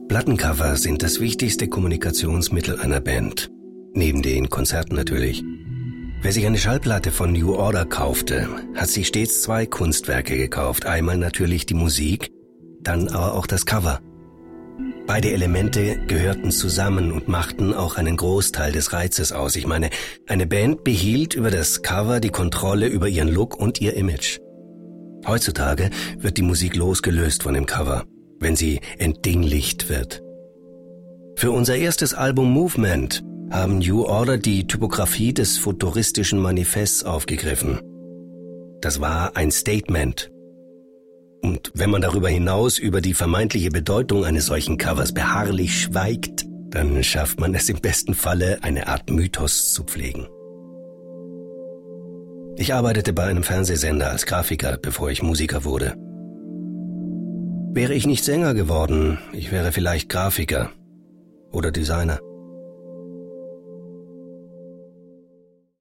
Plattencover sind das wichtigste Kommunikationsmittel einer Band. Neben den Konzerten natürlich. Wer sich eine Schallplatte von New Order kaufte, hat sich stets 2 Kunstwerke gekauft. Einmal natürlich die Musik, dann aber auch das Cover. Beide Elemente gehörten zusammen und machten auch einen Großteil des Reizes aus. Ich meine, eine Band behielt über das Cover die Kontrolle über ihren Look und ihr Image. Heutzutage wird die Musik losgelöst von dem Cover, wenn sie entdinglicht wird. Für unser erstes Album Movement haben New Order die Typografie des futuristischen Manifests aufgegriffen. Das war ein Statement. Und wenn man darüber hinaus über die vermeintliche Bedeutung eines solchen Covers beharrlich schweigt, dann schafft man es im besten Falle, eine Art Mythos zu pflegen. Ich arbeitete bei einem Fernsehsender als Grafiker, bevor ich Musiker wurde. Wäre ich nicht Sänger geworden, ich wäre vielleicht Grafiker oder Designer.